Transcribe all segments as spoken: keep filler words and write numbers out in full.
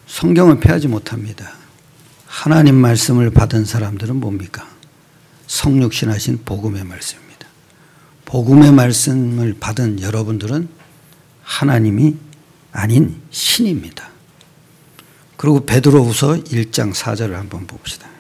성경은 패하지 못합니다. 하나님 말씀을 받은 사람들은 뭡니까? 성육신하신 복음의 말씀입니다. 복음의 말씀을 받은 여러분들은 하나님이 아닌 신입니다. 그리고 베드로후서 일 장 사 절을 한번 봅시다.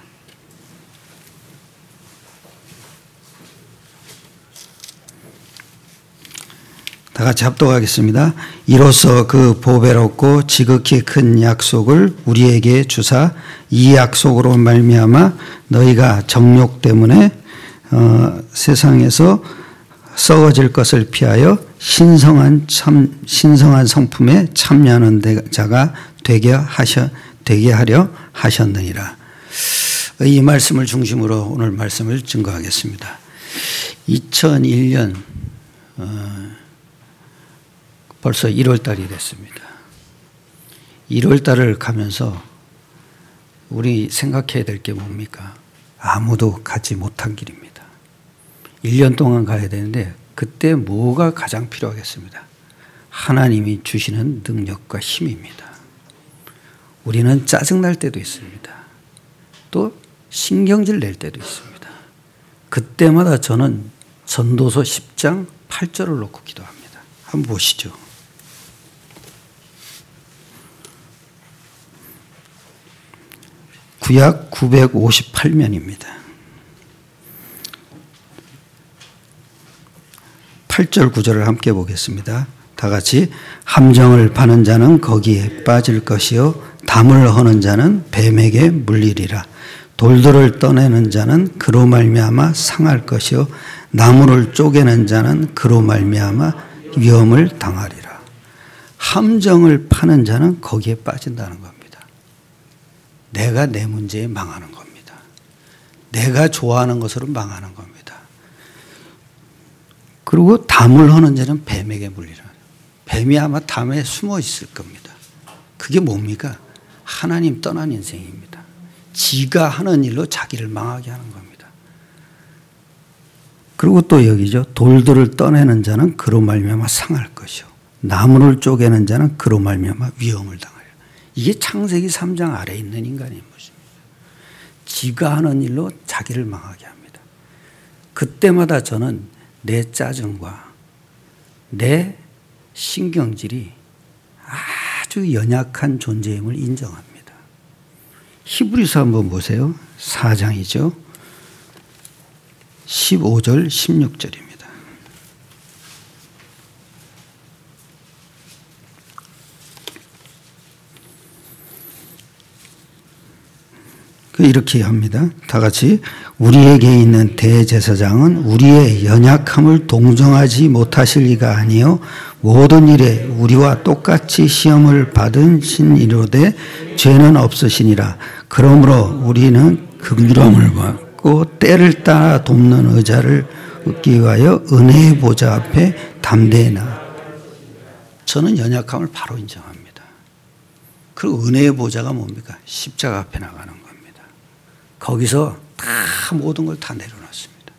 다 같이 합독하겠습니다. 이로써 그 보배롭고 지극히 큰 약속을 우리에게 주사 이 약속으로 말미암아 너희가 정욕 때문에 어, 세상에서 썩어질 것을 피하여 신성한 참 신성한 성품에 참여하는 자가 되게 하셔 되게 하려 하셨느니라. 이 말씀을 중심으로 오늘 말씀을 증거하겠습니다. 이천일 년 어, 벌써 일월 달이 됐습니다. 일월 달을 가면서 우리 생각해야 될 게 뭡니까? 아무도 가지 못한 길입니다. 일 년 동안 가야 되는데 그때 뭐가 가장 필요하겠습니다? 하나님이 주시는 능력과 힘입니다. 우리는 짜증날 때도 있습니다. 또 신경질 낼 때도 있습니다. 그때마다 저는 전도서 십 장 팔 절을 놓고 기도합니다. 한번 보시죠. 구약 구백오십팔 면입니다. 팔 절 구 절을 함께 보겠습니다. 다 같이 함정을 파는 자는 거기에 빠질 것이요 담을 허는 자는 뱀에게 물리리라. 돌들을 떠내는 자는 그로 말미암아 상할 것이요 나무를 쪼개는 자는 그로 말미암아 위험을 당하리라. 함정을 파는 자는 거기에 빠진다는 겁니다. 내가 내 문제에 망하는 겁니다. 내가 좋아하는 것으로 망하는 겁니다. 그리고 담을 허는 자는 뱀에게 물리라. 뱀이 아마 담에 숨어 있을 겁니다. 그게 뭡니까? 하나님 떠난 인생입니다. 지가 하는 일로 자기를 망하게 하는 겁니다. 그리고 또 여기죠. 돌들을 떠내는 자는 그로 말미암아 상할 것이요 나무를 쪼개는 자는 그로 말미암아 위험을 당하리라. 이게 창세기 삼 장 아래에 있는 인간의 모습입니다. 지가 하는 일로 자기를 망하게 합니다. 그때마다 저는 내 짜증과 내 신경질이 아주 연약한 존재임을 인정합니다. 히브리서 한번 보세요. 사 장이죠. 십오 절 십육 절입니다. 이렇게 합니다. 다 같이 우리에게 있는 대제사장은 우리의 연약함을 동정하지 못하실 리가 아니요 모든 일에 우리와 똑같이 시험을 받은 신이로되 죄는 없으시니라. 그러므로 우리는 긍휼함을 받고 때를 따라 돕는 의자를 얻기 위하여 은혜의 보좌 앞에 담대히 나. 저는 연약함을 바로 인정합니다. 그리고 은혜의 보좌가 뭡니까? 십자가 앞에 나가는 겁니다. 거기서 다 모든 걸 다 내려놨습니다.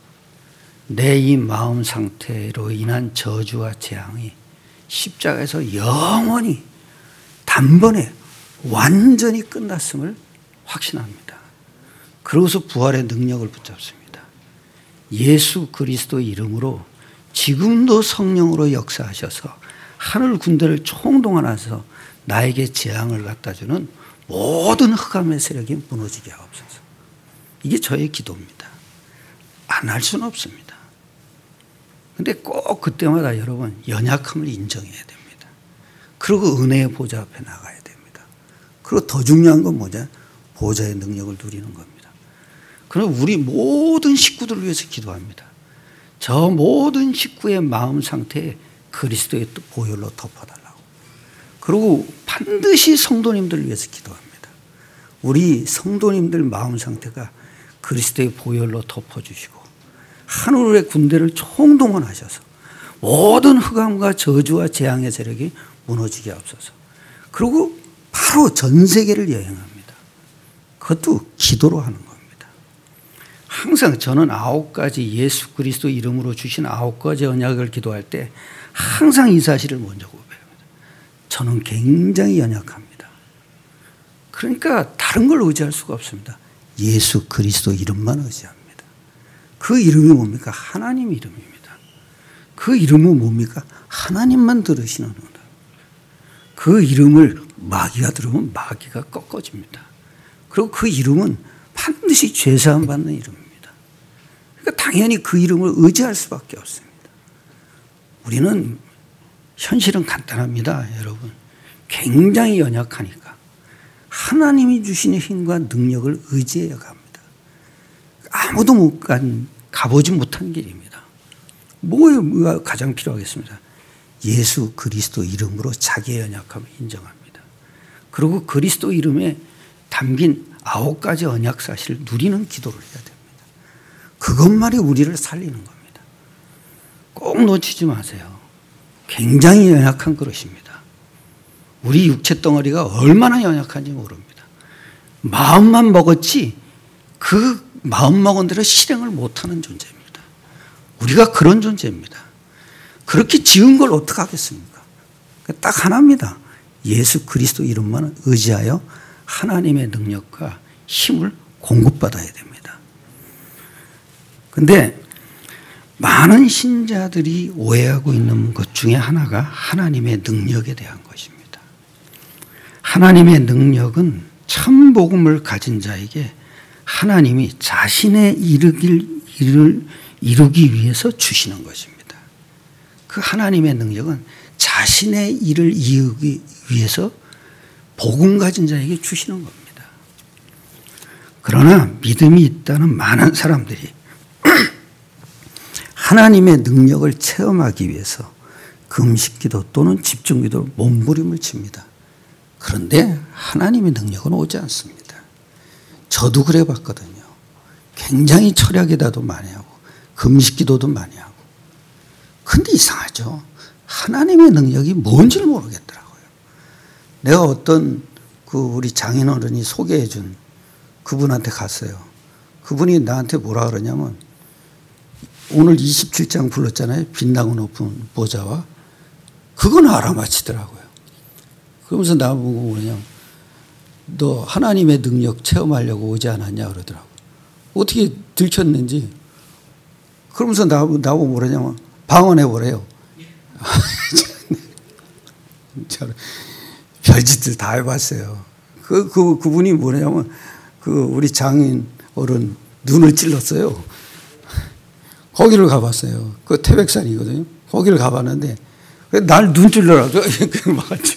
내 이 마음 상태로 인한 저주와 재앙이 십자가에서 영원히 단번에 완전히 끝났음을 확신합니다. 그러고서 부활의 능력을 붙잡습니다. 예수 그리스도의 이름으로 지금도 성령으로 역사하셔서 하늘 군대를 총동원해서 나에게 재앙을 갖다주는 모든 흑암의 세력이 무너지게 하옵소서. 이게 저의 기도입니다. 안 할 수는 없습니다. 그런데 꼭 그때마다 여러분 연약함을 인정해야 됩니다. 그리고 은혜의 보좌 앞에 나가야 됩니다. 그리고 더 중요한 건 뭐냐? 보좌의 능력을 누리는 겁니다. 그럼 우리 모든 식구들을 위해서 기도합니다. 저 모든 식구의 마음 상태에 그리스도의 보혈로 덮어달라고. 그리고 반드시 성도님들을 위해서 기도합니다. 우리 성도님들 마음 상태가 그리스도의 보혈로 덮어주시고 하늘의 군대를 총동원하셔서 모든 흑암과 저주와 재앙의 세력이 무너지게 하옵소서. 그리고 바로 전 세계를 여행합니다. 그것도 기도로 하는 겁니다. 항상 저는 아홉 가지 예수 그리스도 이름으로 주신 아홉 가지 언약을 기도할 때 항상 이 사실을 먼저 고백합니다. 저는 굉장히 연약합니다. 그러니까 다른 걸 의지할 수가 없습니다. 예수 그리스도 이름만 의지합니다. 그 이름이 뭡니까? 하나님 이름입니다. 그 이름은 뭡니까? 하나님만 들으시는 은혜. 그 이름을 마귀가 들으면 마귀가 꺾어집니다. 그리고 그 이름은 반드시 죄사함 받는 이름입니다. 그러니까 당연히 그 이름을 의지할 수밖에 없습니다. 우리는 현실은 간단합니다, 여러분. 굉장히 연약하니까 하나님이 주시는 힘과 능력을 의지해야 합니다. 아무도 못 간, 가보지 못한 길입니다. 뭐가 가장 필요하겠습니다? 예수 그리스도 이름으로 자기의 연약함을 인정합니다. 그리고 그리스도 이름에 담긴 아홉 가지 언약 사실을 누리는 기도를 해야 됩니다. 그것만이 우리를 살리는 겁니다. 꼭 놓치지 마세요. 굉장히 연약한 그릇입니다. 우리 육체 덩어리가 얼마나 연약한지 모릅니다. 마음만 먹었지 그 마음 먹은 대로 실행을 못하는 존재입니다. 우리가 그런 존재입니다. 그렇게 지은 걸 어떻게 하겠습니까? 딱 하나입니다. 예수 그리스도 이름만 의지하여 하나님의 능력과 힘을 공급받아야 됩니다. 그런데 많은 신자들이 오해하고 있는 것 중에 하나가 하나님의 능력에 대한 것입니다. 하나님의 능력은 참 복음을 가진 자에게 하나님이 자신의 이루길, 이를 이루기 위해서 주시는 것입니다. 그 하나님의 능력은 자신의 일을 이루기 위해서 복음 가진 자에게 주시는 겁니다. 그러나 믿음이 있다는 많은 사람들이 하나님의 능력을 체험하기 위해서 금식기도 또는 집중기도로 몸부림을 칩니다. 그런데 하나님의 능력은 오지 않습니다. 저도 그래 봤거든요. 굉장히 철야기도도 많이 하고 금식기도도 많이 하고. 근데 이상하죠. 하나님의 능력이 뭔지를 모르겠더라고요. 내가 어떤 그 우리 장인어른이 소개해 준 그분한테 갔어요. 그분이 나한테 뭐라 그러냐면 오늘 이십칠 장 불렀잖아요. 빛나고 높은 보좌와. 그건 알아맞히더라고요. 그러면서 나보고 그러냐. 너 하나님의 능력 체험하려고 오지 않았냐 그러더라고요. 어떻게 들켰는지. 그러면서 나보고, 나보고 뭐라냐면 방언해 보래요. 별짓들 다 해봤어요. 그, 그, 그분이 뭐냐면 그 우리 장인 어른 눈을 찔렀어요. 거기를 가봤어요. 그 태백산이거든요. 거기를 가봤는데 날 눈 찔러라도 막았죠.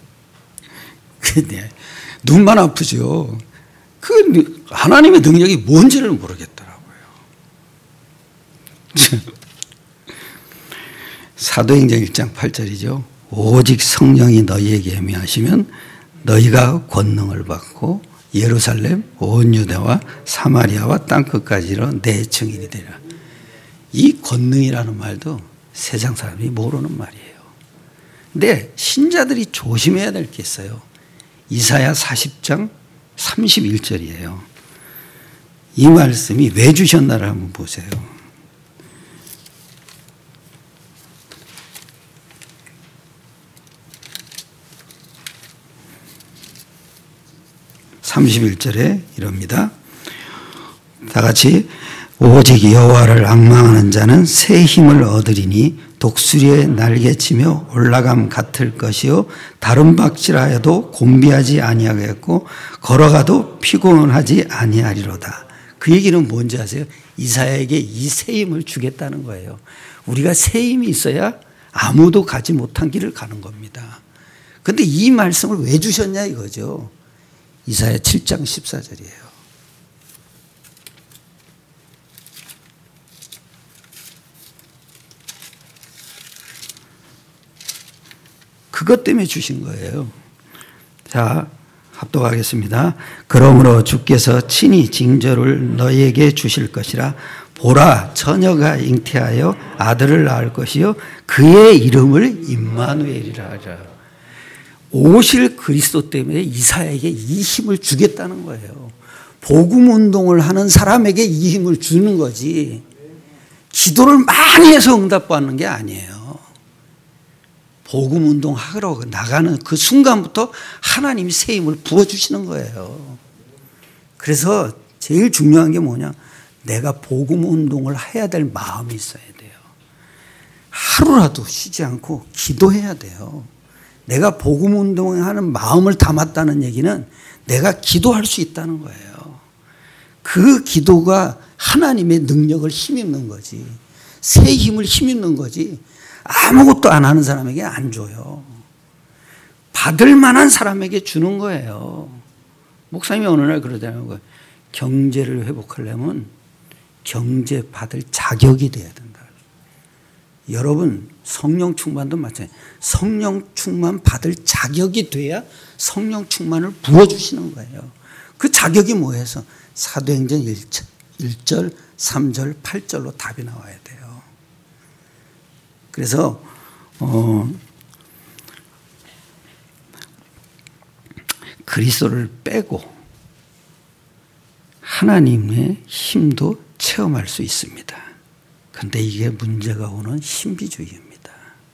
근데 눈만 아프죠. 그 하나님의 능력이 뭔지를 모르겠더라고요. 사도행전 일 장 팔 절이죠. 오직 성령이 너희에게 임하시면 너희가 권능을 받고 예루살렘 온 유대와 사마리아와 땅끝까지 이르러 내 증인이 되리라. 이 권능이라는 말도 세상 사람이 모르는 말이에요. 근데 신자들이 조심해야 될 게 있어요. 이사야 사십 장 삼십일 절이에요. 이 말씀이 왜 주셨나를 한번 보세요. 삼십일 절에 이럽니다. 다 같이 오직 여호와를 앙망하는 자는 새 힘을 얻으리니 독수리의 날개치며 올라감 같을 것이요 다른 박질하여도 곤비하지 아니하겠고 걸어가도 피곤하지 아니하리로다. 그 얘기는 뭔지 아세요? 이사야에게 이 새 힘을 주겠다는 거예요. 우리가 새 힘이 있어야 아무도 가지 못한 길을 가는 겁니다. 그런데 이 말씀을 왜 주셨냐 이거죠. 이사야 칠 장 십사 절이에요. 그것 때문에 주신 거예요. 자, 합독하겠습니다. 그러므로 주께서 친히 징조를 너희에게 주실 것이라. 보라, 처녀가 잉태하여 아들을 낳을 것이요 그의 이름을 임마누엘이라 하라. 오실 그리스도 때문에 이사야에게 이 힘을 주겠다는 거예요. 복음 운동을 하는 사람에게 이 힘을 주는 거지 기도를 많이 해서 응답받는 게 아니에요. 복음 운동하러 나가는 그 순간부터 하나님이 새 힘을 부어주시는 거예요. 그래서 제일 중요한 게 뭐냐? 내가 복음 운동을 해야 될 마음이 있어야 돼요. 하루라도 쉬지 않고 기도해야 돼요. 내가 복음 운동을 하는 마음을 담았다는 얘기는 내가 기도할 수 있다는 거예요. 그 기도가 하나님의 능력을 힘입는 거지. 새 힘을 힘입는 거지. 아무것도 안 하는 사람에게 안 줘요. 받을 만한 사람에게 주는 거예요. 목사님이 어느 날 그러더라는 거예요. 경제를 회복하려면 경제 받을 자격이 돼야 된다. 여러분 성령 충만도 마찬가지예요. 성령 충만 받을 자격이 돼야 성령 충만을 부어주시는 거예요. 그 자격이 뭐해서 사도행전 일 절, 삼 절, 팔 절로 답이 나와야 돼요. 그래서 어, 그리스도를 빼고 하나님의 힘도 체험할 수 있습니다. 그런데 이게 문제가 오는 신비주의입니다.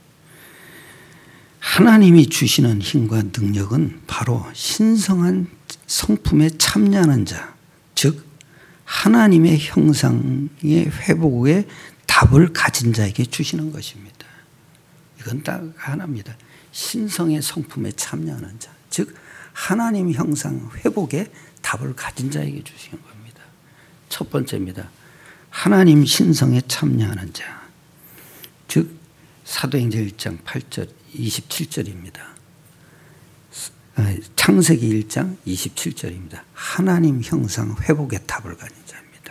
하나님이 주시는 힘과 능력은 바로 신성한 성품에 참여하는 자, 즉 하나님의 형상의 회복에 답을 가진 자에게 주시는 것입니다. 이건 딱 하나입니다. 신성의 성품에 참여하는 자, 즉 하나님 형상 회복에 답을 가진 자에게 주시는 겁니다. 첫 번째입니다. 하나님 신성에 참여하는 자, 즉 사도행전 일 장 팔 절 이십칠 절입니다. 창세기 일 장 이십칠 절입니다. 하나님 형상 회복의 답을 가진 자입니다.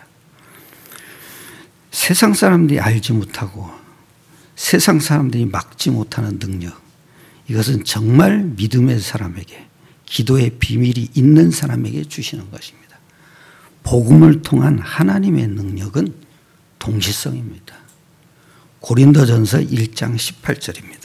세상 사람들이 알지 못하고 세상 사람들이 막지 못하는 능력, 이것은 정말 믿음의 사람에게, 기도의 비밀이 있는 사람에게 주시는 것입니다. 복음을 통한 하나님의 능력은 동시성입니다. 고린도전서 일 장 십팔 절입니다.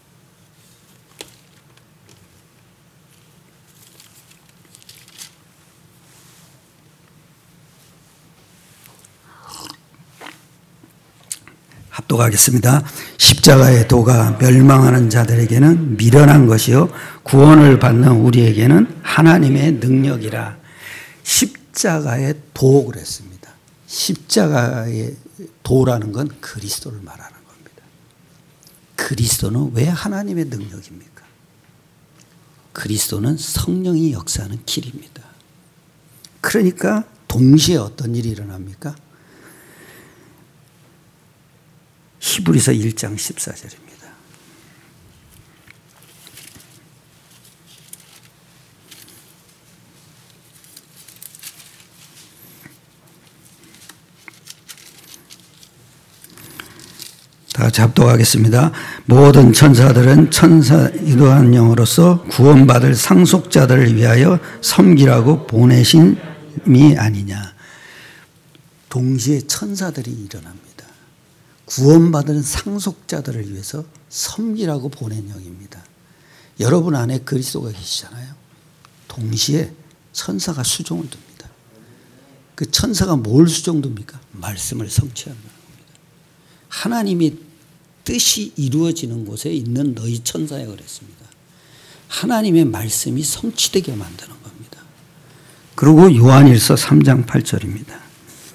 합독하겠습니다. 십자가의 도가 멸망하는 자들에게는 미련한 것이요 구원을 받는 우리에게는 하나님의 능력이라. 십자가의 도 그랬습니다. 십자가의 도라는 건 그리스도를 말하는 겁니다. 그리스도는 왜 하나님의 능력입니까? 그리스도는 성령이 역사하는 길입니다. 그러니까 동시에 어떤 일이 일어납니까? 히브리서 일 장 십사 절입니다. 다 같이 합독하겠습니다. 모든 천사들은 천사 이도한 영으로서 구원받을 상속자들을 위하여 섬기라고 보내심이 아니냐. 동시에 천사들이 일어납니다. 구원받은 상속자들을 위해서 섬기라고 보낸 영입니다. 여러분 안에 그리스도가 계시잖아요. 동시에 천사가 수종을 둡니다. 그 천사가 뭘 수종둡니까? 말씀을 성취하는 겁니다. 하나님이 뜻이 이루어지는 곳에 있는 너희 천사야 그랬습니다. 하나님의 말씀이 성취되게 만드는 겁니다. 그리고 요한일서 삼 장 팔 절입니다.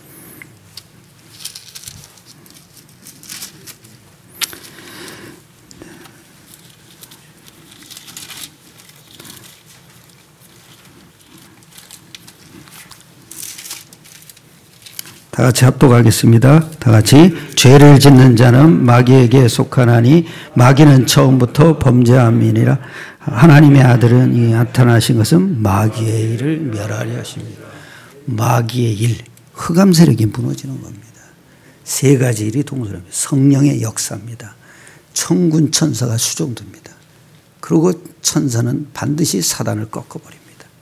다 같이 합독하겠습니다. 다 같이. 죄를 짓는 자는 마귀에게 속하나니 마귀는 처음부터 범죄함이니라. 하나님의 아들은 이 나타나신 것은 마귀의 일을 멸하려 하십니다. 마귀의 일, 흑암 세력이 무너지는 겁니다. 세 가지 일이 동시합니다. 성령의 역사입니다. 천군 천사가 수종됩니다. 그리고 천사는 반드시 사단을 꺾어버립니다.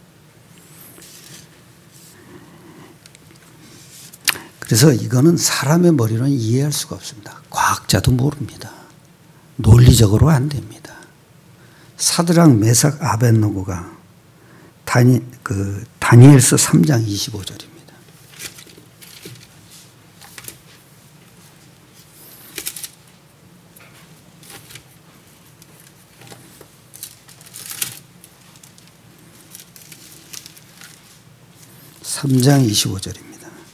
그래서 이거는 사람의 머리로는 이해할 수가 없습니다. 과학자도 모릅니다. 논리적으로 안 됩니다. 사드락, 메삭, 아벳노고가 다니, 그 다니엘서 삼 장 이십오 절입니다. 삼 장 이십오 절입니다.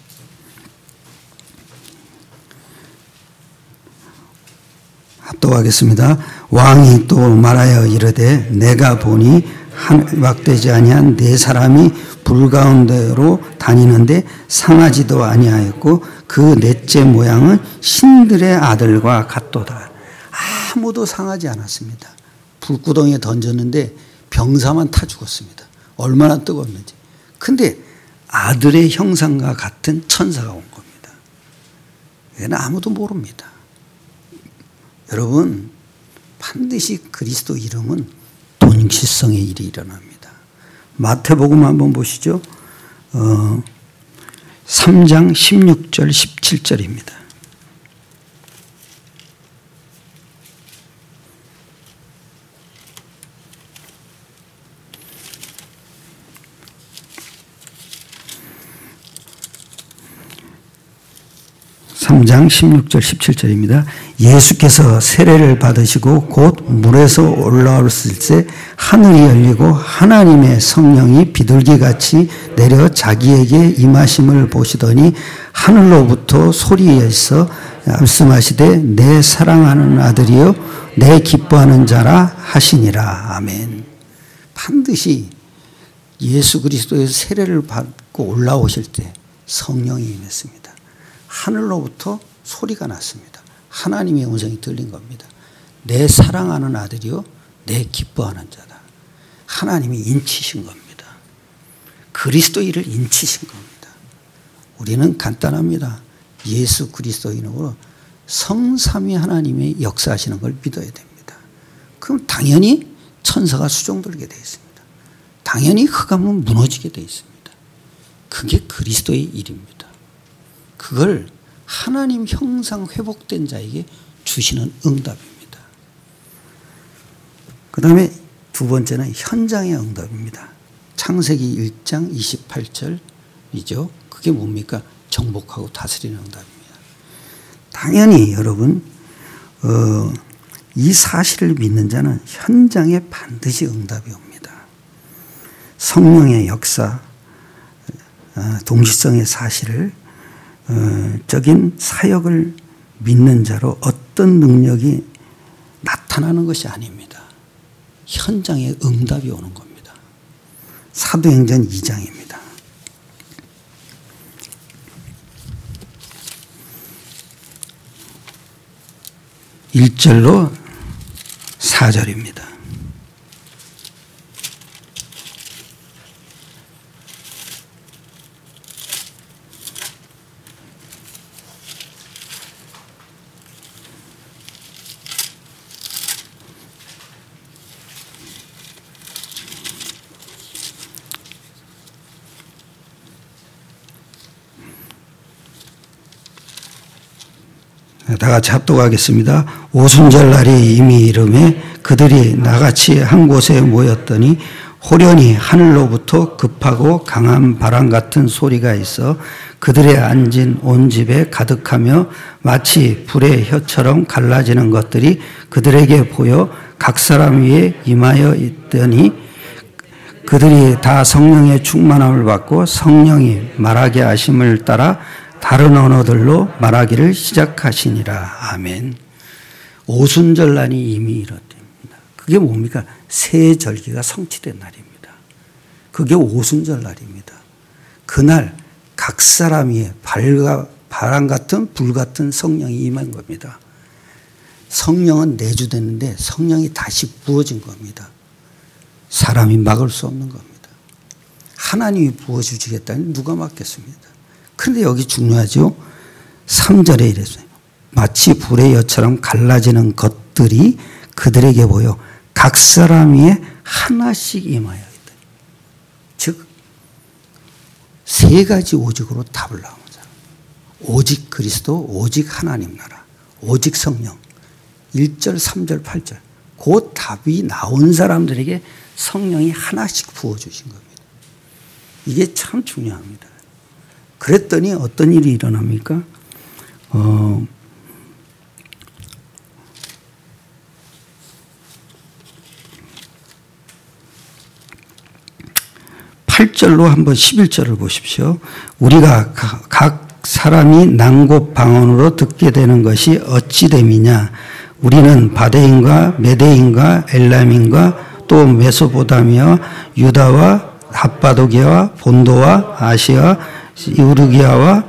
합독하겠습니다. 왕이 또 말하여 이르되 내가 보니 한박되지 아니한 네 사람이 불 가운데로 다니는데 상하지도 아니하였고 그 넷째 모양은 신들의 아들과 같도다. 아무도 상하지 않았습니다. 불구덩이에 던졌는데 병사만 타 죽었습니다. 얼마나 뜨거웠는지. 근데 아들의 형상과 같은 천사가 온 겁니다. 얘는 아무도 모릅니다. 여러분, 반드시 그리스도 이름은 동시성의 일이 일어납니다. 마태복음 한번 보시죠. 어, 삼 장 십육 절 십칠 절입니다. 삼 장 십육 절 십칠 절입니다. 예수께서 세례를 받으시고 곧 물에서 올라오실 때 하늘이 열리고 하나님의 성령이 비둘기같이 내려 자기에게 임하심을 보시더니 하늘로부터 소리에서 말씀하시되 내 사랑하는 아들이요 내 기뻐하는 자라 하시니라. 아멘. 반드시 예수 그리스도의 세례를 받고 올라오실 때 성령이 임했습니다. 하늘로부터 소리가 났습니다. 하나님의 음성이 들린 겁니다. 내 사랑하는 아들이요 내 기뻐하는 자다. 하나님이 인치신 겁니다. 그리스도 일을 인치신 겁니다. 우리는 간단합니다. 예수 그리스도 이름으로 성삼위 하나님의 역사하시는 걸 믿어야 됩니다. 그럼 당연히 천사가 수종들게 되어 있습니다. 당연히 흑암은 무너지게 되어 있습니다. 그게 그리스도의 일입니다. 그걸 하나님 형상 회복된 자에게 주시는 응답입니다. 그 다음에 두 번째는 현장의 응답입니다. 창세기 일 장 이십팔 절이죠. 그게 뭡니까? 정복하고 다스리는 응답입니다. 당연히 여러분 어, 이 사실을 믿는 자는 현장에 반드시 응답이 옵니다. 성령의 역사, 어, 동시성의 사실을 어, 적인 사역을 믿는 자로 어떤 능력이 나타나는 것이 아닙니다. 현장에 응답이 오는 겁니다. 사도행전 이 장입니다. 일 절로 사 절입니다. 다 같이 합독하겠습니다. 오순절 날이 이미 이르매 그들이 나같이 한 곳에 모였더니 호련히 하늘로부터 급하고 강한 바람 같은 소리가 있어 그들의 앉은 온 집에 가득하며 마치 불의 혀처럼 갈라지는 것들이 그들에게 보여 각 사람 위에 임하여 있더니 그들이 다 성령의 충만함을 받고 성령이 말하게 하심을 따라 다른 언어들로 말하기를 시작하시니라. 아멘. 오순절날이 이미 이렇답니다. 그게 뭡니까? 새 절기가 성취된 날입니다. 그게 오순절날입니다. 그날 각 사람 위에 발과 바람 같은 불 같은 성령이 임한 겁니다. 성령은 내주됐는데 성령이 다시 부어진 겁니다. 사람이 막을 수 없는 겁니다. 하나님이 부어주시겠다니 누가 막겠습니다. 그런데 여기 중요하죠. 삼 절에 이랬어요. 마치 불의 여처럼 갈라지는 것들이 그들에게 보여 각 사람 위에 하나씩 임하여 있다. 즉, 세 가지 오직으로 답을 나오는 사람. 오직 그리스도, 오직 하나님 나라, 오직 성령. 일 절, 삼 절, 팔 절. 그 답이 나온 사람들에게 성령이 하나씩 부어주신 겁니다. 이게 참 중요합니다. 그랬더니 어떤 일이 일어납니까? 어, 팔 팔 절로 한번 십일 절을 보십시오. 우리가 각 사람이 난곳 방언으로 듣게 되는 것이 어찌 됨이냐. 우리는 바데인과 메데인과 엘람인과 또 메소포타미아와 유다와 합바도기아와 본도와 아시아 이우르기아와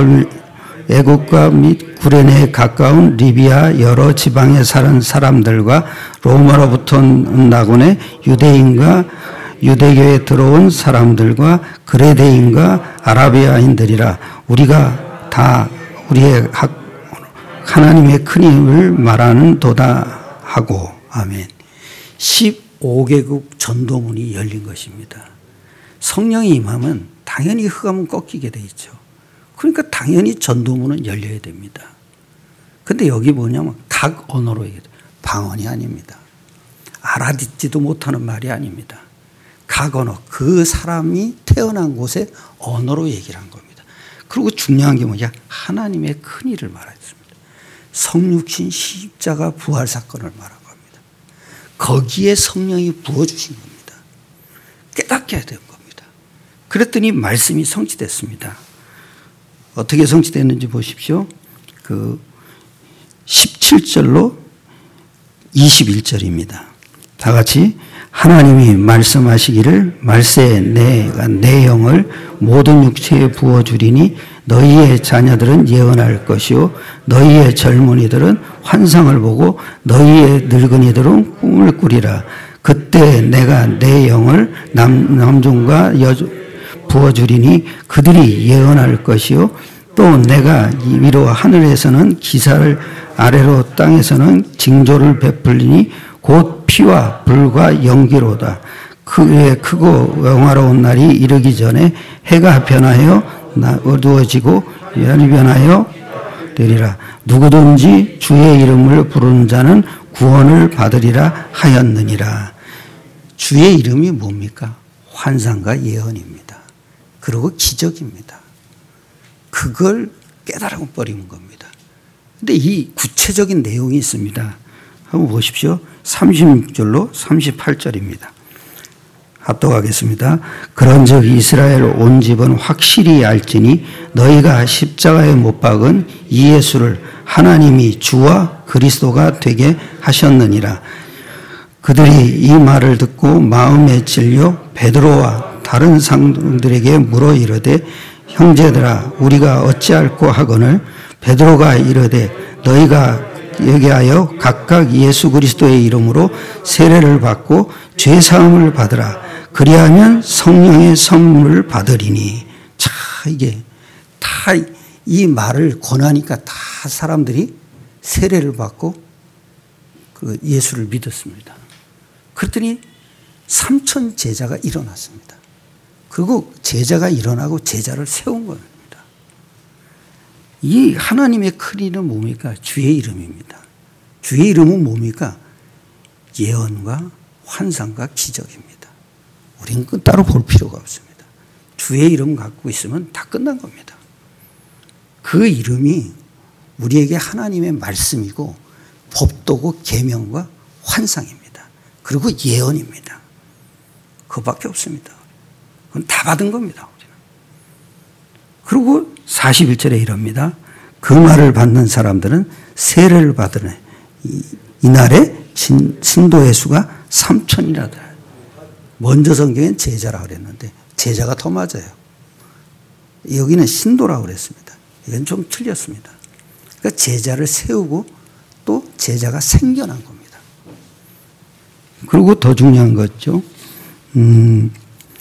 애국과 및 구레네에 가까운 리비아 여러 지방에 사는 사람들과 로마로부터 온 나곤의 유대인과 유대교에 들어온 사람들과 그레데인과 아라비아인들이라. 우리가 다 우리의 하나님의 큰 힘을 말하는 도다 하고. 아멘. 십오 개국 전도문이 열린 것입니다. 성령이 임하면 당연히 흑암은 꺾이게 돼 있죠. 그러니까 당연히 전도문은 열려야 됩니다. 근데 여기 뭐냐면 각 언어로 얘기해요. 방언이 아닙니다. 알아듣지도 못하는 말이 아닙니다. 각 언어, 그 사람이 태어난 곳의 언어로 얘기를 한 겁니다. 그리고 중요한 게 뭐냐? 하나님의 큰 일을 말했습니다. 성육신 십자가 부활 사건을 말한 겁니다. 거기에 성령이 부어주신 겁니다. 깨닫게 된 겁니다. 그랬더니 말씀이 성취됐습니다. 어떻게 성취됐는지 보십시오. 그 십칠 절로 이십일 절입니다. 다 같이 하나님이 말씀하시기를 말세에 내가 내 영을 모든 육체에 부어주리니 너희의 자녀들은 예언할 것이요 너희의 젊은이들은 환상을 보고 너희의 늙은이들은 꿈을 꾸리라. 그때 내가 내 영을 남, 남종과 여종 부어주리니 그들이 예언할 것이요 또 내가 위로 하늘에서는 기사를 아래로 땅에서는 징조를 베풀리니 곧 피와 불과 연기로다. 그의 크고 영화로운 날이 이르기 전에 해가 변하여 어두워지고 열이 변하여 되리라. 누구든지 주의 이름을 부르는 자는 구원을 받으리라 하였느니라. 주의 이름이 뭡니까? 환상과 예언입니다. 그리고 기적입니다. 그걸 깨달아 버리는 겁니다. 근데 이 구체적인 내용이 있습니다. 한번 보십시오. 삼십육 절로 삼십팔 절입니다. 합독하겠습니다. 그런즉 이스라엘 온 집은 확실히 알지니 너희가 십자가에 못 박은 이 예수를 하나님이 주와 그리스도가 되게 하셨느니라. 그들이 이 말을 듣고 마음에 찔려 베드로와 다른 상들에게 물어 이르되 형제들아 우리가 어찌할꼬 하거늘 베드로가 이르되 너희가 여기하여 각각 예수 그리스도의 이름으로 세례를 받고 죄 사함을 받으라. 그리하면 성령의 선물을 받으리니. 자, 이게 다 이 말을 권하니까 다 사람들이 세례를 받고 그 예수를 믿었습니다. 그랬더니 삼천 제자가 일어났습니다. 그리고 제자가 일어나고 제자를 세운 겁니다. 이 하나님의 큰 이름은 뭡니까? 주의 이름입니다. 주의 이름은 뭡니까? 예언과 환상과 기적입니다. 우리는 따로 볼 필요가 없습니다. 주의 이름 갖고 있으면 다 끝난 겁니다. 그 이름이 우리에게 하나님의 말씀이고 법도고 계명과 환상입니다. 그리고 예언입니다. 그거밖에 없습니다. 그건 다 받은 겁니다. 우리는. 그리고 사십일 절에 이럽니다. 그 말을 받는 사람들은 세례를 받으네. 이, 이날에 진, 신도의 수가 삼천이라더라. 먼저 성경엔 제자라고 그랬는데 제자가 더 맞아요. 여기는 신도라고 그랬습니다. 이건 좀 틀렸습니다. 그러니까 제자를 세우고 또 제자가 생겨난 겁니다. 그리고 더 중요한 거죠. 음,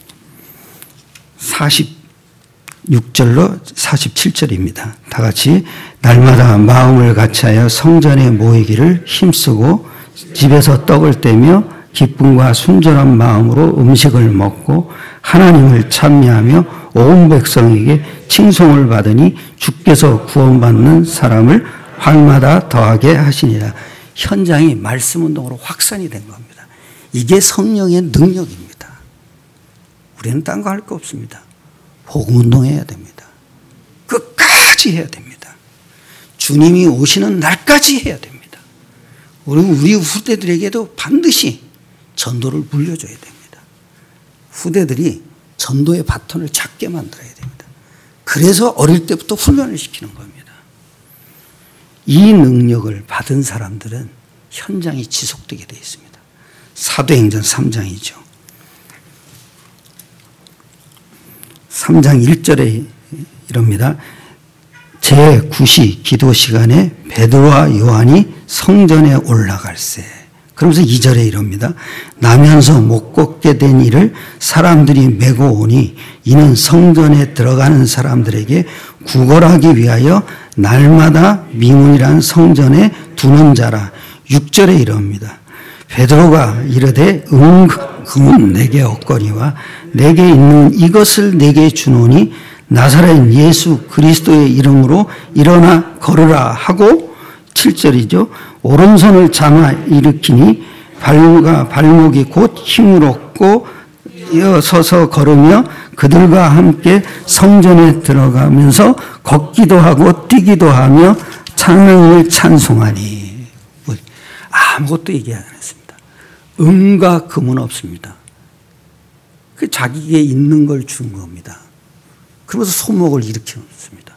사십육 절로 사십칠 절입니다. 다 같이 날마다 마음을 같이하여 성전에 모이기를 힘쓰고 집에서 떡을 떼며 기쁨과 순전한 마음으로 음식을 먹고 하나님을 찬미하며 온 백성에게 칭송을 받으니 주께서 구원받는 사람을 활마다 더하게 하시니라. 현장이 말씀 운동으로 확산이 된 겁니다. 이게 성령의 능력입니다. 우리는 딴 거 할 거 없습니다. 복음 운동해야 됩니다. 끝까지 해야 됩니다. 주님이 오시는 날까지 해야 됩니다. 우리 우리 후대들에게도 반드시 전도를 물려줘야 됩니다. 후대들이 전도의 바톤을 잡게 만들어야 됩니다. 그래서 어릴 때부터 훈련을 시키는 겁니다. 이 능력을 받은 사람들은 현장이 지속되게 되어 있습니다. 사도행전 삼 장이죠. 삼 장 일 절에 이럽니다. 제구 시 기도 시간에 베드로와 요한이 성전에 올라갈세. 그러면서 이 절에 이럽니다. 나면서 못 걷게 된 이를 사람들이 메고 오니 이는 성전에 들어가는 사람들에게 구걸하기 위하여 날마다 미문이란 성전에 두는 자라. 육 절에 이럽니다. 베드로가 이르되 응 금은 내게 없거니와 내게 있는 이것을 내게 주노니 나사렛 예수 그리스도의 이름으로 일어나 걸으라 하고 칠 절이죠. 오른손을 잡아 일으키니 발과 발목이 곧 힘을 얻고 서서 걸으며 그들과 함께 성전에 들어가면서 걷기도 하고 뛰기도 하며 하나님을 찬송하니. 아무것도 얘기 안 했습니다. 은과 금은 없습니다. 그 자기에게 있는 걸 준 겁니다. 그러면서 소목을 일으켰습니다.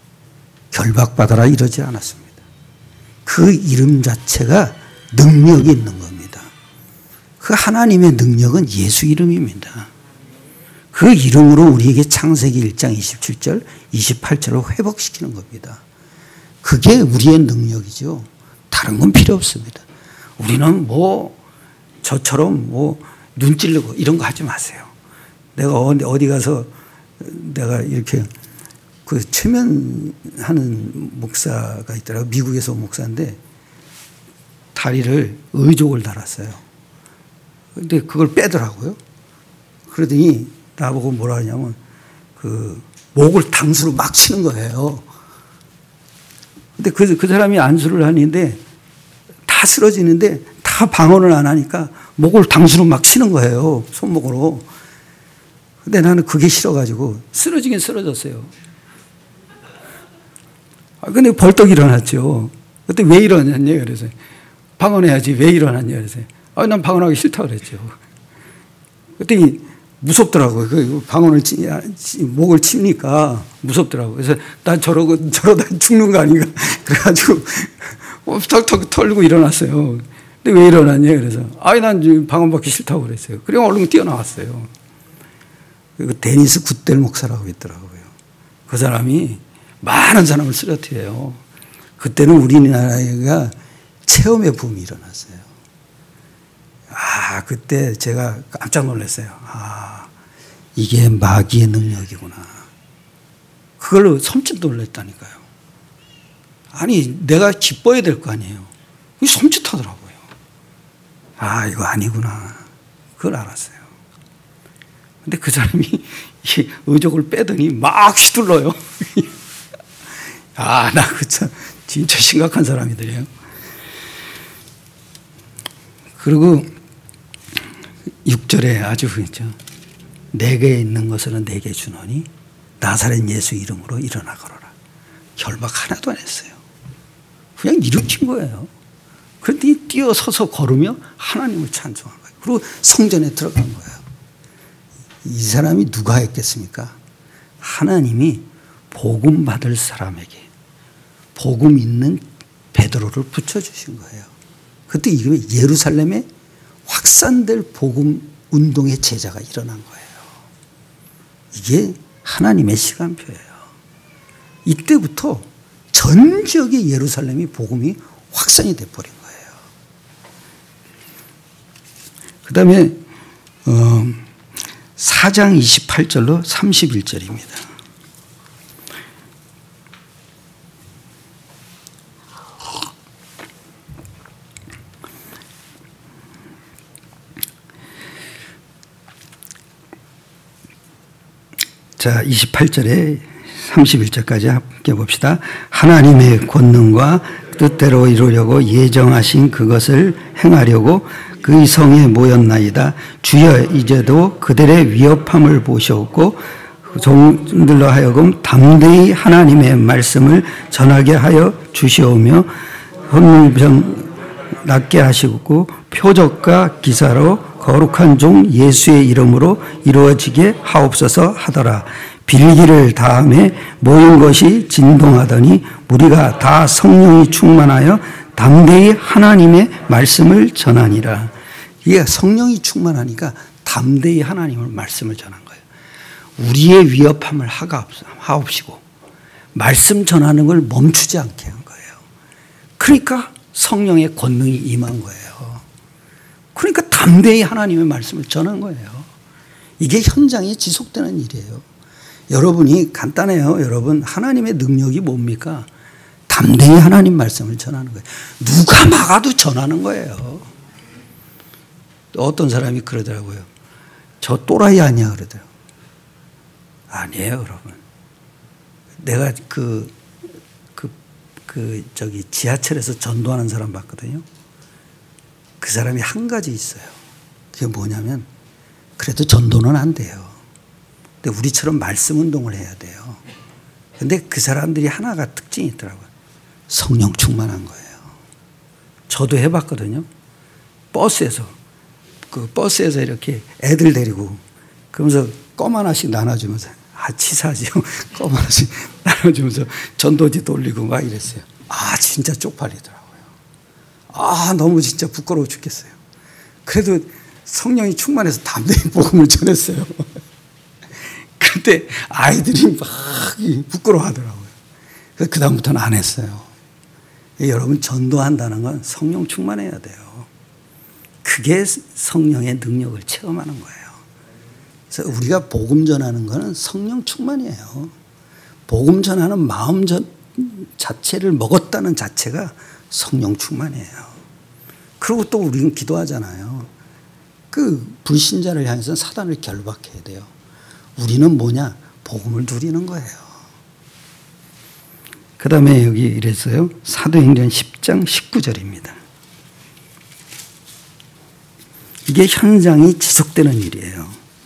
결박받아라 이러지 않았습니다. 그 이름 자체가 능력이 있는 겁니다. 그 하나님의 능력은 예수 이름입니다. 그 이름으로 우리에게 창세기 일 장 이십칠 절, 이십팔 절을 회복시키는 겁니다. 그게 우리의 능력이죠. 다른 건 필요 없습니다. 우리는 뭐 저처럼 뭐 눈 찌르고 이런 거 하지 마세요. 내가 어디 가서 내가 이렇게 그 최면하는 목사가 있더라고요. 미국에서 온 목사인데 다리를 의족을 달았어요. 근데 그걸 빼더라고요. 그러더니 나보고 뭐라 하냐면 그 목을 당수로 막 치는 거예요. 근데 그, 그 사람이 안수를 하는데 다 쓰러지는데 다 방언을 안 하니까 목을 당수로 막 치는 거예요. 손목으로. 근데 나는 그게 싫어가지고 쓰러지긴 쓰러졌어요. 아, 근데 벌떡 일어났죠. 그때 왜 일어났냐 그래서 방언해야지 왜 일어났냐 그래서 아, 난 방언하기 싫다 그랬죠. 그랬더니 무섭더라고요. 그 방언을 치, 목을 치니까 무섭더라고요. 그래서 난 저러고 저러다 죽는 거 아닌가 그래가지고 턱턱 털고 일어났어요. 근데 왜 일어났냐 그래서 아이 난 방언 받기 싫다고 그랬어요. 그리고 얼른 뛰어나왔어요. 그 데니스 굿델 목사라고 있더라고요. 그 사람이 많은 사람을 쓰러뜨려요. 그때는 우리나라가 체험의 붐이 일어났어요. 아, 그때 제가 깜짝 놀랐어요. 아, 이게 마귀의 능력이구나. 그걸로 섬찟 놀랐다니까요. 아니, 내가 기뻐야 될 거 아니에요. 섬찟하더라고요. 아, 이거 아니구나. 그걸 알았어요. 근데 그 사람이 이 의족을 빼더니 막 휘둘러요. 아, 나 그 참 진짜 심각한 사람이더래요. 그리고 육 절에 아주 그랬죠. 내게 있는 것은 내게 주노니 나사렛 예수 이름으로 일어나 걸어라. 결박 하나도 안 했어요. 그냥 일으킨 거예요. 그런데 뛰어서서 걸으며 하나님을 찬송한 거예요. 그리고 성전에 들어간 거예요. 이 사람이 누가 했겠습니까? 하나님이 복음 받을 사람에게 복음 있는 베드로를 붙여주신 거예요. 그때 이게 예루살렘에 확산될 복음 운동의 제자가 일어난 거예요. 이게 하나님의 시간표예요. 이때부터 전 지역의 예루살렘이 복음이 확산이 돼버린 거예요. 그 다음에 어, 사 장 이십팔 절로 삼십일 절입니다. 자, 이십팔 절에 삼십일 절까지 함께 봅시다. 하나님의 권능과 뜻대로 이루려고 예정하신 그것을 행하려고 그 성에 모였나이다. 주여 이제도 그들의 위협함을 보셨고 종들로 하여금 담대히 하나님의 말씀을 전하게 하여 주시오며 헌병 낫게 하시고 표적과 기사로 거룩한 종 예수의 이름으로 이루어지게 하옵소서 하더라. 빌기를 다음에 모인 것이 진동하더니 무리가 다 성령이 충만하여 담대히 하나님의 말씀을 전하니라. 이게 성령이 충만하니까 담대히 하나님의 말씀을 전한 거예요. 우리의 위협함을 하옵시고 말씀 전하는 걸 멈추지 않게 한 거예요. 그러니까 성령의 권능이 임한 거예요. 그러니까 담대히 하나님의 말씀을 전한 거예요. 이게 현장에 지속되는 일이에요. 여러분이 간단해요. 여러분 하나님의 능력이 뭡니까? 담대히 하나님 말씀을 전하는 거예요. 누가 막아도 전하는 거예요. 어떤 사람이 그러더라고요. 저 또라이 아니야 그러더라고요. 아니에요 여러분. 내가 그, 그, 그 저기 지하철에서 전도하는 사람 봤거든요. 그 사람이 한 가지 있어요. 그게 뭐냐면 그래도 전도는 안 돼요. 근데 우리처럼 말씀 운동을 해야 돼요. 근데 그 사람들이 하나가 특징이 있더라고요. 성령 충만한 거예요. 저도 해봤거든요. 버스에서 그 버스에서 이렇게 애들 데리고 그러면서 껌 하나씩 나눠주면서 아 치사하지요. 껌 하나씩 나눠주면서 전도지 돌리고 막 이랬어요. 아 진짜 쪽팔리더라고요. 아 너무 진짜 부끄러워 죽겠어요. 그래도 성령이 충만해서 담대히 복음을 전했어요. 그때 아이들이 막 부끄러워하더라고요. 그래서 그 다음부터는 안 했어요. 여러분 전도한다는 건 성령 충만해야 돼요. 그게 성령의 능력을 체험하는 거예요. 그래서 우리가 복음 전하는 거는 성령 충만이에요. 복음 전하는 마음 전 자체를 먹었다는 자체가 성령 충만이에요. 그리고 또 우리는 기도하잖아요. 그 불신자를 향해서 사단을 결박해야 돼요. 우리는 뭐냐? 복음을 누리는 거예요. 그 다음에 여기 이랬어요. 사도행전 십 장 십구 절입니다. 이게 현장이 지속되는 일이에요.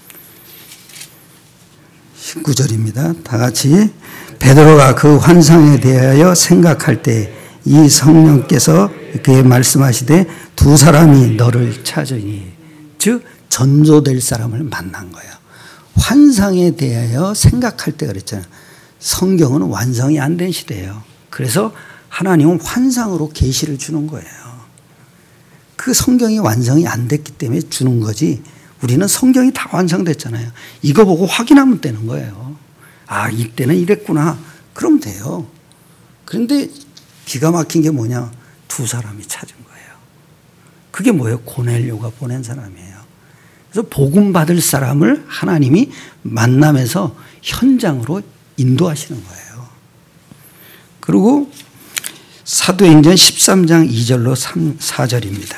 십구 절입니다. 다 같이 베드로가 그 환상에 대하여 생각할 때 이 성령께서 그에 말씀하시되 두 사람이 너를 찾으니 즉 전도될 사람을 만난 거예요. 환상에 대하여 생각할 때 그랬잖아요. 성경은 완성이 안 된 시대예요. 그래서 하나님은 환상으로 계시를 주는 거예요. 그 성경이 완성이 안 됐기 때문에 주는 거지 우리는 성경이 다 완성됐잖아요. 이거 보고 확인하면 되는 거예요. 아 이때는 이랬구나. 그럼 돼요. 그런데 기가 막힌 게 뭐냐. 두 사람이 찾은 거예요. 그게 뭐예요? 고넬료가 보낸 사람이에요. 그래서 복음 받을 사람을 하나님이 만나면서 현장으로 인도하시는 거예요. 그리고 사도행전 십삼 장 이 절로 사 절입니다.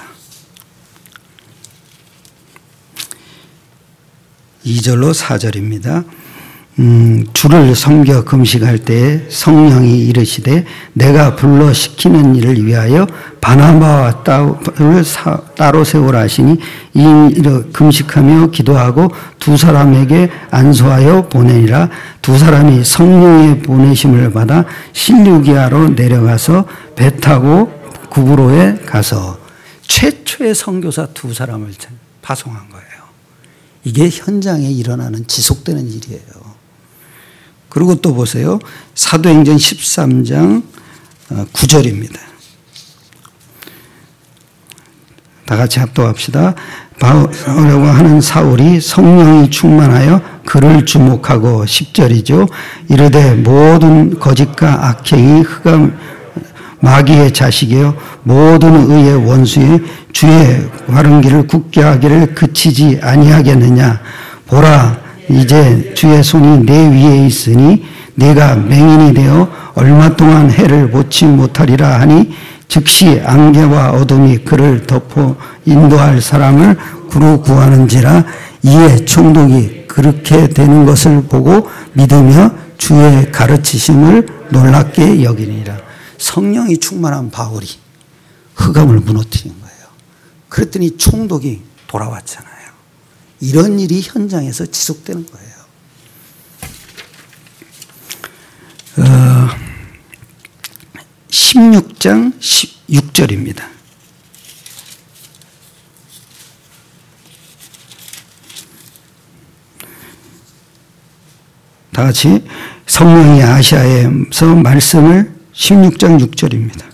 이 절로 사 절입니다. 음, 주를 섬겨 금식할 때에 성령이 이르시되 내가 불러 시키는 일을 위하여 바나바와 따로를 따로 세우라 하시니 이 일을 금식하며 기도하고 두 사람에게 안수하여 보내니라. 두 사람이 성령의 보내심을 받아 실루기아로 내려가서 배 타고 구브로에 가서 최초의 선교사 두 사람을 파송한 거예요. 이게 현장에 일어나는 지속되는 일이에요. 그리고 또 보세요. 사도행전 십삼 장 구 절입니다. 다 같이 합독합시다. 바울이라고 하는 사울이 성령이 충만하여 그를 주목하고 십 절이죠. 이르되 모든 거짓과 악행이 흑암 마귀의 자식이요 모든 의의 원수의 주의 바른 길을 굳게 하기를 그치지 아니하겠느냐. 보라 이제 주의 손이 내 위에 있으니 네가 맹인이 되어 얼마 동안 해를 보지 못하리라 하니 즉시 안개와 어둠이 그를 덮어 인도할 사람을 구로 구하는지라. 이에 총독이 그렇게 되는 것을 보고 믿으며 주의 가르치심을 놀랍게 여기니라. 성령이 충만한 바울이 흑암을 무너뜨린 거예요. 그랬더니 총독이 돌아왔잖아요. 이런 일이 현장에서 지속되는 거예요. 어, 십육 장 십육 절입니다. 다 같이 성령이 아시아에서 말씀을 십육 장 육 절입니다.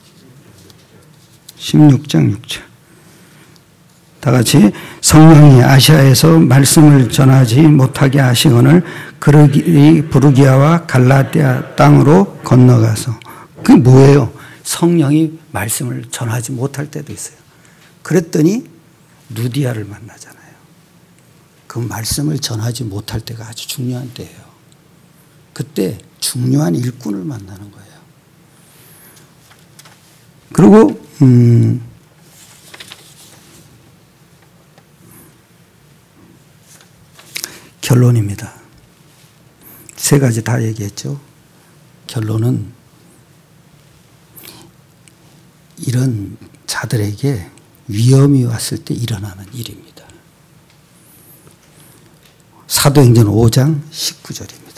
십육 장 육 절. 다 같이 성령이 아시아에서 말씀을 전하지 못하게 하시거늘 부르기아와 갈라디아 땅으로 건너가서. 그게 뭐예요? 성령이 말씀을 전하지 못할 때도 있어요. 그랬더니 누디아를 만나잖아요. 그 말씀을 전하지 못할 때가 아주 중요한 때예요. 그때 중요한 일꾼을 만나는 거예요. 그리고 음, 결론입니다. 세 가지 다 얘기했죠. 결론은 이런 자들에게 위험이 왔을 때 일어나는 일입니다. 사도행전 오 장 십구 절입니다.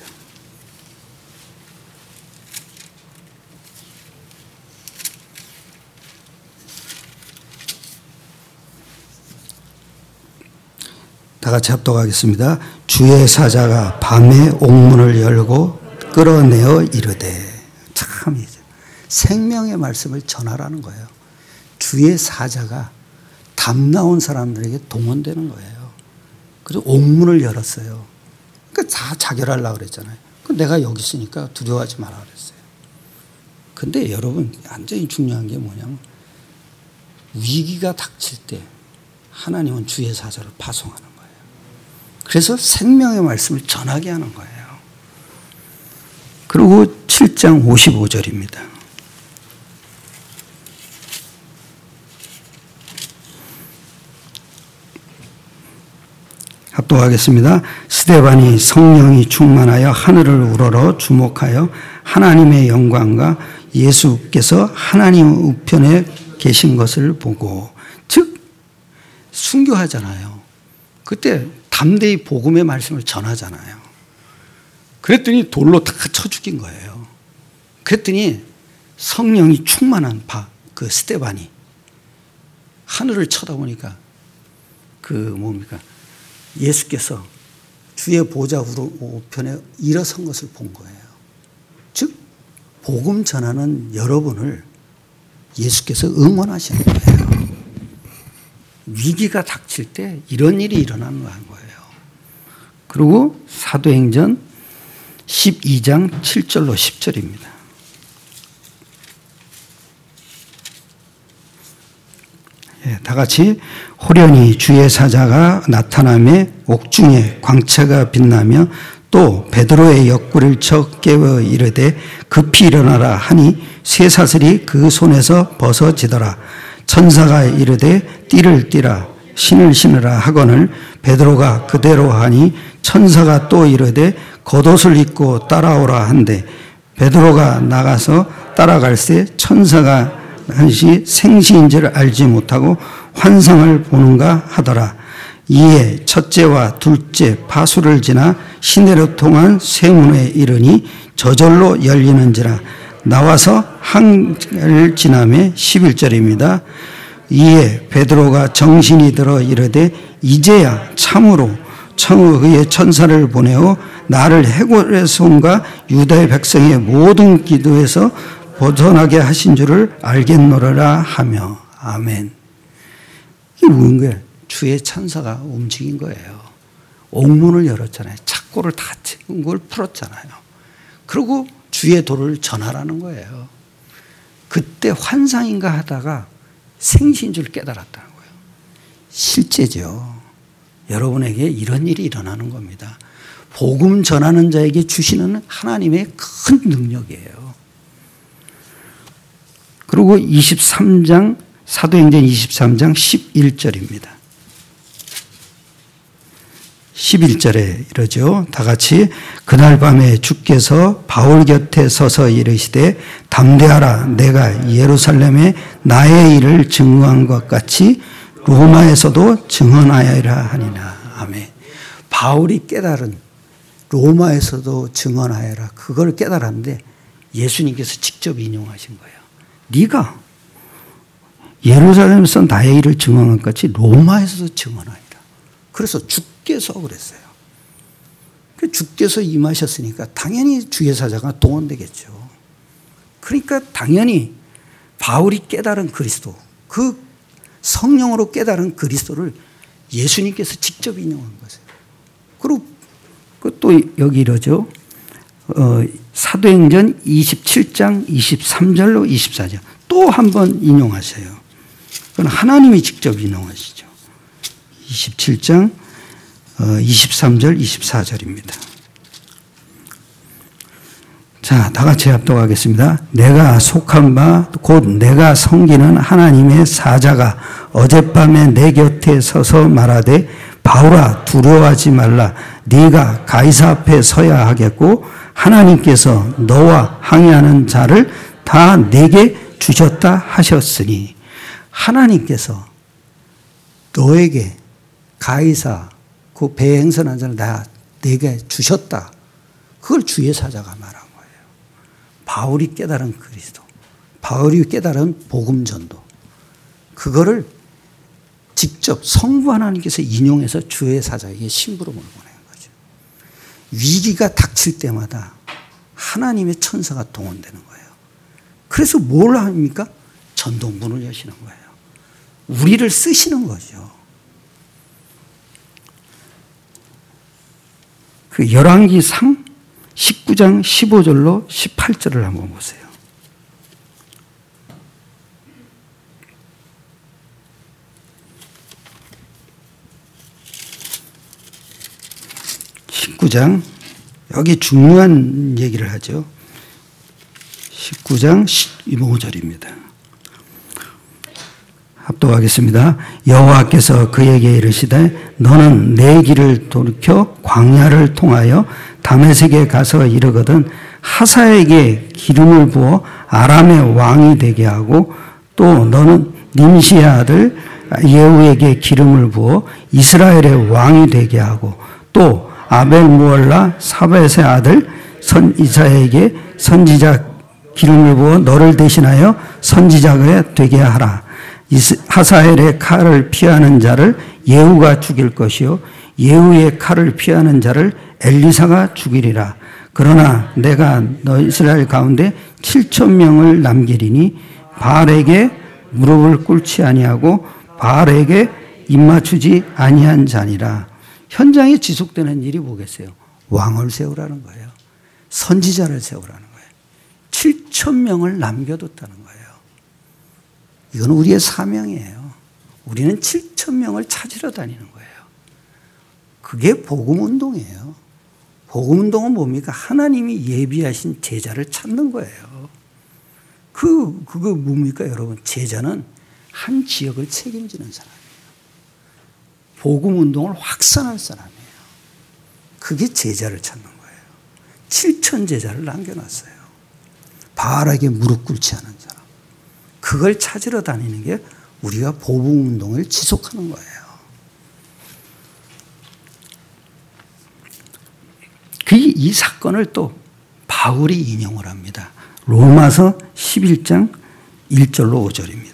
다 같이 합독하겠습니다. 주의 사자가 밤에 옥문을 열고 끌어내어 이르되. 참 이제 생명의 말씀을 전하라는 거예요. 주의 사자가 담 나온 사람들에게 동원되는 거예요. 그래서 옥문을 열었어요. 그러니까 다 자결하려고 그랬잖아요. 내가 여기 있으니까 두려워하지 마라 그랬어요. 근데 여러분 완전히 중요한 게 뭐냐면 위기가 닥칠 때 하나님은 주의 사자를 파송하는 거예요. 그래서 생명의 말씀을 전하게 하는 거예요. 그리고 칠 장 오십오 절입니다. 합독하겠습니다. 스데반이 성령이 충만하여 하늘을 우러러 주목하여 하나님의 영광과 예수께서 하나님 우편에 계신 것을 보고, 즉 순교하잖아요. 그때 담대히 복음의 말씀을 전하잖아요. 그랬더니 돌로 다 쳐 죽인 거예요. 그랬더니 성령이 충만한 바, 그 스데반이 하늘을 쳐다보니까 그 뭡니까? 예수께서 주의 보좌 우편에 일어선 것을 본 거예요. 즉 복음 전하는 여러분을 예수께서 응원하시는 거예요. 위기가 닥칠 때 이런 일이 일어나는 거예요. 그리고 사도행전 십이 장 칠 절로 십 절입니다. 예, 다 같이 호련히 주의 사자가 나타나며 옥중에 광채가 빛나며 또 베드로의 옆구리를 쳐 깨워 이르되 급히 일어나라 하니 쇠사슬이 그 손에서 벗어지더라. 천사가 이르되 띠를 띠라 신을 신으라 하거늘 베드로가 그대로 하니 천사가 또 이르되 겉옷을 입고 따라오라 한데 베드로가 나가서 따라갈새 천사가 한시 생시인 줄 알지 못하고 환상을 보는가 하더라. 이에 첫째와 둘째 파수를 지나 시내로 통한 쇠문에 이르니 저절로 열리는지라. 나와서 항을 지나매 십일 절입니다. 이에 베드로가 정신이 들어 이르되 이제야 참으로 그의 천사를 보내어 나를 해골에서 온가 유다의 백성의 모든 기도에서 벗어나게 하신 줄을 알겠노라 하며. 아멘. 이게 뭔 거예요? 주의 천사가 움직인 거예요. 옥문을 열었잖아요. 착고를 다 찍은 걸 풀었잖아요. 그리고 주의 도를 전하라는 거예요. 그때 환상인가 하다가 생신 줄 깨달았다는 거예요. 실제죠. 여러분에게 이런 일이 일어나는 겁니다. 복음 전하는 자에게 주시는 하나님의 큰 능력이에요. 그리고 이십삼 장 사도행전 이십삼 장 십일 절입니다. 십일 절에 이러죠. 다 같이 그날 밤에 주께서 바울 곁에 서서 이르시되 담대하라 내가 예루살렘에 나의 일을 증거한 것 같이 로마에서도 증언하여라 하니라. 아멘. 바울이 깨달은 로마에서도 증언하여라. 그걸 깨달았는데 예수님께서 직접 인용하신 거예요. 네가 예루살렘에서 나의 일을 증언한 것 같이 로마에서도 증언하리라. 그래서 주께서 그랬어요. 주께서 임하셨으니까 당연히 주의 사자가 동원되겠죠. 그러니까 당연히 바울이 깨달은 그리스도, 그 성령으로 깨달은 그리스도를 예수님께서 직접 인용한 거죠. 그리고 또 여기 이러죠. 어, 사도행전 이십칠 장 이십삼 절로 이십사 절 또 한 번 인용하세요. 그건 하나님이 직접 인용하시죠. 이십칠 장 이십삼 절 이십사 절입니다. 자, 다 같이 합독하겠습니다. 내가 속한 바 곧 내가 섬기는 하나님의 사자가 어젯밤에 내 곁에 서서 말하되 바울아 두려워하지 말라. 네가 가이사 앞에 서야 하겠고 하나님께서 너와 항의하는 자를 다 내게 주셨다 하셨으니, 하나님께서 너에게 가이사 그 배에 행선한 자를 다 내게 주셨다. 그걸 주의 사자가 말한 거예요. 바울이 깨달은 그리스도, 바울이 깨달은 복음 전도, 그거를 직접 성부 하나님께서 인용해서 주의 사자에게 심부름을 보낸 거죠. 위기가 닥칠 때마다 하나님의 천사가 동원되는 거예요. 그래서 뭘 합니까? 전동문을 여시는 거예요. 우리를 쓰시는 거죠. 그 열왕기상 십구 장 십오 절로 십팔 절을 한번 보세요. 십구 장, 여기 중요한 얘기를 하죠. 십구 장 십오 절입니다. 합독하겠습니다. 여호와께서 그에게 이르시되 너는 내 길을 돌이켜 광야를 통하여 다메섹에 가서 이르거든 하사에게 기름을 부어 아람의 왕이 되게 하고, 또 너는 님시의 아들 예후에게 기름을 부어 이스라엘의 왕이 되게 하고, 또 아벨무올라 사벳의 아들 선이사에게 선지자 기름을 부어 너를 대신하여 선지자가 되게 하라. 하사엘의 칼을 피하는 자를 예후가 죽일 것이요 예후의 칼을 피하는 자를 엘리사가 죽이리라. 그러나 내가 너 이스라엘 가운데 칠천 명을 남기리니 바알에게 무릎을 꿇지 아니하고 바알에게 입맞추지 아니한 자니라. 현장에 지속되는 일이 뭐겠어요? 왕을 세우라는 거예요. 선지자를 세우라는 거예요. 칠천 명을 남겨뒀다는 거예요. 이건 우리의 사명이에요. 우리는 칠천 명을 찾으러 다니는 거예요. 그게 복음운동이에요. 복음운동은 뭡니까? 하나님이 예비하신 제자를 찾는 거예요. 그, 그거 뭡니까, 여러분? 제자는 한 지역을 책임지는 사람이에요. 복음운동을 확산할 사람이에요. 그게 제자를 찾는 거예요. 칠천 제자를 남겨놨어요. 바알에게 무릎 꿇지 않은 사람. 그걸 찾으러 다니는 게 우리가 복음운동을 지속하는 거예요. 그 이 사건을 또 바울이 인용을 합니다. 로마서 십일 장 일 절로 오 절입니다.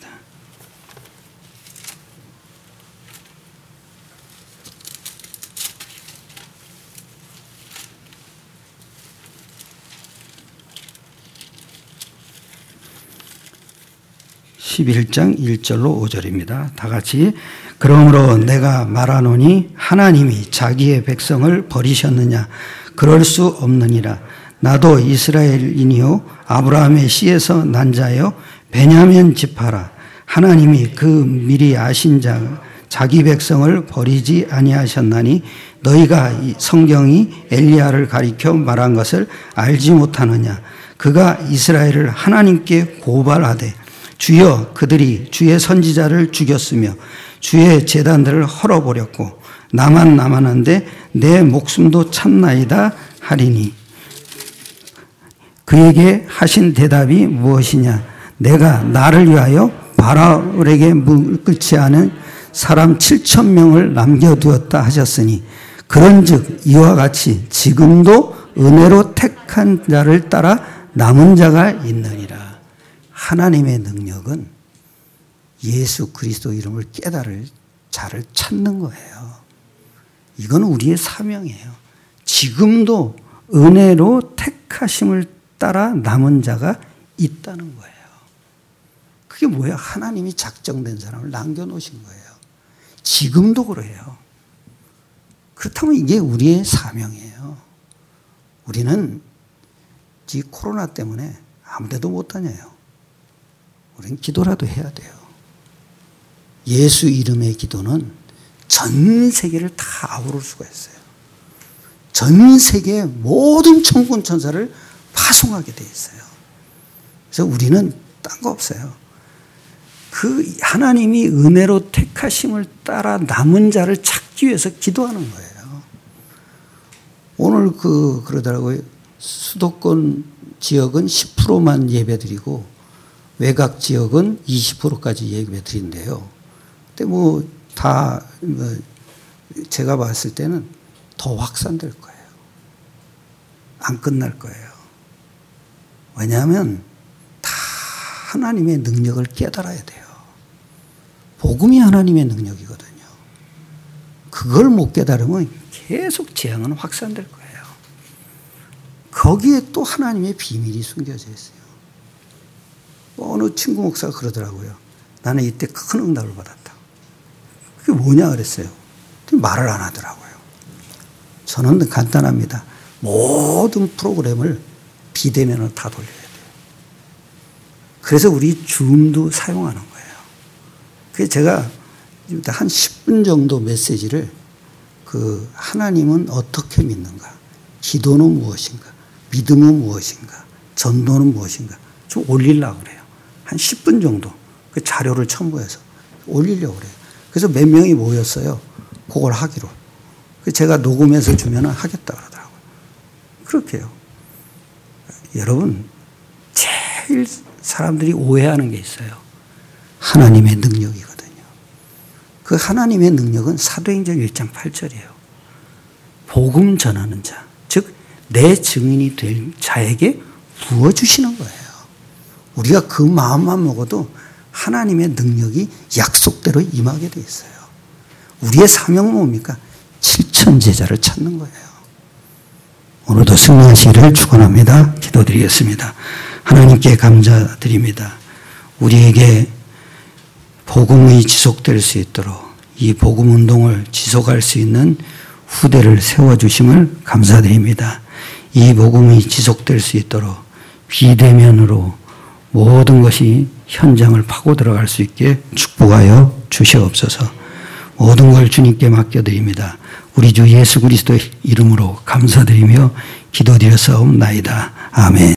십일 장 일 절로 오 절입니다. 다 같이. 그러므로 내가 말하노니 하나님이 자기의 백성을 버리셨느냐? 그럴 수 없느니라. 나도 이스라엘인이요 아브라함의 씨에서 난 자여 베냐민 지파라. 하나님이 그 미리 아신 자 자기 백성을 버리지 아니하셨나니 너희가 이 성경이 엘리야를 가리켜 말한 것을 알지 못하느냐? 그가 이스라엘을 하나님께 고발하되 주여 그들이 주의 선지자를 죽였으며 주의 제단들을 헐어버렸고 나만 남았는데 내 목숨도 참나이다 하리니, 그에게 하신 대답이 무엇이냐? 내가 나를 위하여 바알에게 무릎 꿇지 않은 사람 칠천 명을 남겨두었다 하셨으니, 그런즉 이와 같이 지금도 은혜로 택한 자를 따라 남은 자가 있느니라. 하나님의 능력은 예수 그리스도 이름을 깨달을 자를 찾는 거예요. 이건 우리의 사명이에요. 지금도 은혜로 택하심을 따라 남은 자가 있다는 거예요. 그게 뭐예요? 하나님이 작정된 사람을 남겨놓으신 거예요. 지금도 그래요. 그렇다면 이게 우리의 사명이에요. 우리는 이 코로나 때문에 아무 데도 못 다녀요. 우리는 기도라도 해야 돼요. 예수 이름의 기도는 전 세계를 다 아우를 수가 있어요. 전 세계의 모든 천군 천사를 파송하게 돼 있어요. 그래서 우리는 딴 거 없어요. 그 하나님이 은혜로 택하심을 따라 남은 자를 찾기 위해서 기도하는 거예요. 오늘 그 그러더라고요. 수도권 지역은 십 퍼센트만 예배드리고 외곽 지역은 이십 퍼센트까지 예배드린대요. 근데 뭐 다 뭐 제가 봤을 때는 더 확산될 거예요. 안 끝날 거예요. 왜냐하면 다 하나님의 능력을 깨달아야 돼요. 복음이 하나님의 능력이거든요. 그걸 못 깨달으면 계속 재앙은 확산될 거예요. 거기에 또 하나님의 비밀이 숨겨져 있어요. 어느 친구 목사가 그러더라고요. 나는 이때 큰 응답을 받았다. 그게 뭐냐 그랬어요. 말을 안 하더라고요. 저는 간단합니다. 모든 프로그램을 비대면으로 다 돌려야 돼요. 그래서 우리 줌도 사용하는 거예요. 그래서 제가 한 십 분 정도 메시지를 그 하나님은 어떻게 믿는가, 기도는 무엇인가, 믿음은 무엇인가, 전도는 무엇인가 좀 올리려고 그래요. 한 십 분 정도 그 자료를 첨부해서 올리려고 그래요. 그래서 몇 명이 모였어요. 그걸 하기로. 제가 녹음해서 주면 하겠다 그러더라고요. 그렇게요. 여러분, 제일 사람들이 오해하는 게 있어요. 하나님의 능력이거든요. 그 하나님의 능력은 사도행전 일 장 팔 절이에요. 복음 전하는 자, 즉 내 증인이 될 자에게 부어주시는 거예요. 우리가 그 마음만 먹어도 하나님의 능력이 약속대로 임하게 돼 있어요. 우리의 사명은 뭡니까? 칠천 제자를 찾는 거예요. 오늘도 승리하시기를 축원합니다. 기도드리겠습니다. 하나님께 감사드립니다. 우리에게 복음이 지속될 수 있도록 이 복음 운동을 지속할 수 있는 후대를 세워주심을 감사드립니다. 이 복음이 지속될 수 있도록 비대면으로 모든 것이 현장을 파고 들어갈 수 있게 축복하여 주시옵소서. 모든 걸 주님께 맡겨드립니다. 우리 주 예수 그리스도의 이름으로 감사드리며 기도드렸사옵나이다. 아멘.